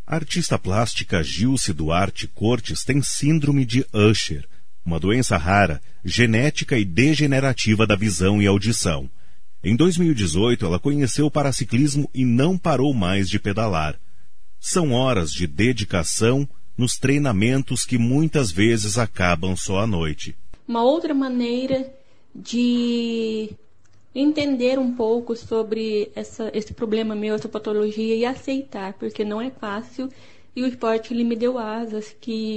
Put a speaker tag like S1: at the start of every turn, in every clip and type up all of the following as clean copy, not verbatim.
S1: A artista plástica Gilce Duarte Cortes tem síndrome de Usher, uma doença rara, genética e degenerativa da visão e audição. Em 2018, ela conheceu o paraciclismo e não parou mais de pedalar. São horas de dedicação nos treinamentos que muitas vezes acabam só à noite.
S2: Uma outra maneira de entender um pouco sobre esse problema meu, essa patologia, e aceitar, porque não é fácil, e o esporte ele me deu asas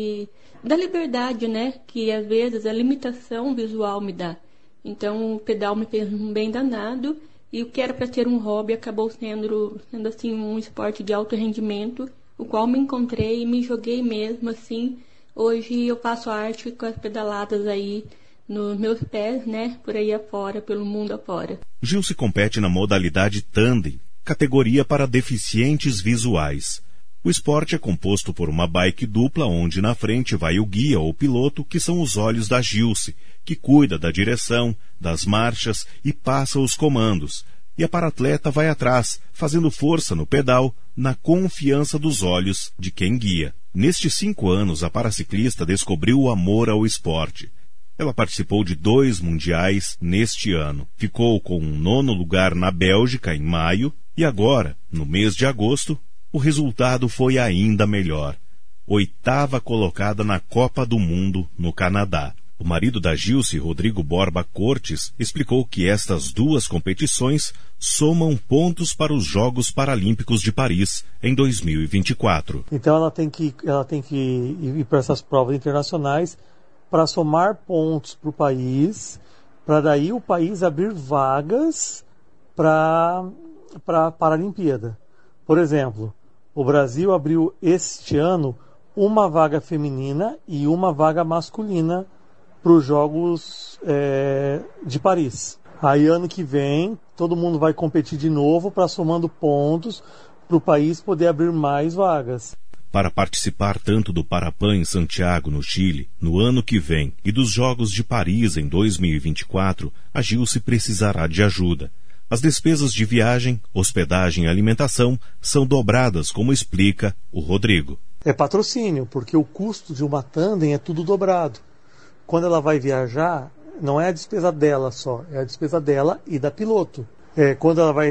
S2: da liberdade, né, que às vezes a limitação visual me dá. Então o pedal me fez um bem danado, e o que era para ser um hobby acabou sendo assim um esporte de alto rendimento, o qual me encontrei e me joguei mesmo assim. Hoje eu faço arte com as pedaladas aí nos meus pés, né, por aí afora, pelo mundo afora.
S1: Gilce compete na modalidade tandem, categoria para deficientes visuais. O esporte é composto por uma bike dupla onde na frente vai o guia ou piloto, que são os olhos da Gilce, que cuida da direção, das marchas e passa os comandos. E a paratleta vai atrás, fazendo força no pedal, na confiança dos olhos de quem guia. Nestes 5 anos, a paraciclista descobriu o amor ao esporte. Ela participou de 2 mundiais neste ano. Ficou com um 9º lugar na Bélgica em maio e agora, no mês de agosto, o resultado foi ainda melhor. 8ª colocada na Copa do Mundo no Canadá. O marido da Gilce, Rodrigo Borba Cortes, explicou que estas 2 competições somam pontos para os Jogos Paralímpicos de Paris em 2024.
S3: Então ela tem que ir para essas provas internacionais para somar pontos para o país, para daí o país abrir vagas para a Paralimpíada. Por exemplo, o Brasil abriu este ano uma vaga feminina e uma vaga masculina para os Jogos de Paris. Aí ano que vem todo mundo vai competir de novo para somando pontos para o país poder abrir mais vagas.
S1: Para participar tanto do Parapan em Santiago, no Chile, no ano que vem, e dos Jogos de Paris em 2024, a Gilce precisará de ajuda. As despesas de viagem, hospedagem e alimentação são dobradas, como explica o Rodrigo.
S3: É patrocínio, porque o custo de uma tandem é tudo dobrado. Quando ela vai viajar, não é a despesa dela só, é a despesa dela e da piloto. Quando ela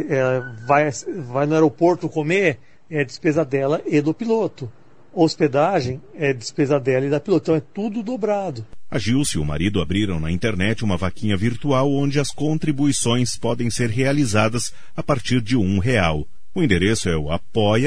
S3: vai no aeroporto comer, é a despesa dela e do piloto. Hospedagem é despesa dela e da piloto. Então é tudo dobrado.
S1: A Gilce e o marido abriram na internet uma vaquinha virtual onde as contribuições podem ser realizadas a partir de R$1. O endereço é o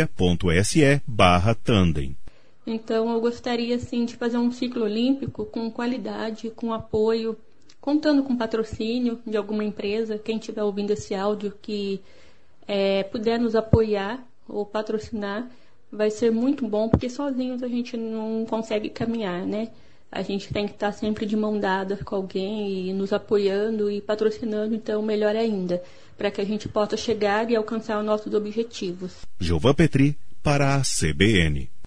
S1: apoia.se/tandem.
S2: Então eu gostaria assim de fazer um ciclo olímpico com qualidade, com apoio, contando com patrocínio de alguma empresa. Quem estiver ouvindo esse áudio que puder nos apoiar ou patrocinar, vai ser muito bom, porque sozinhos a gente não consegue caminhar, né? A gente tem que estar sempre de mão dada com alguém e nos apoiando e patrocinando, então melhor ainda, para que a gente possa chegar e alcançar os nossos objetivos.
S1: Gilvan Petri para a CBN.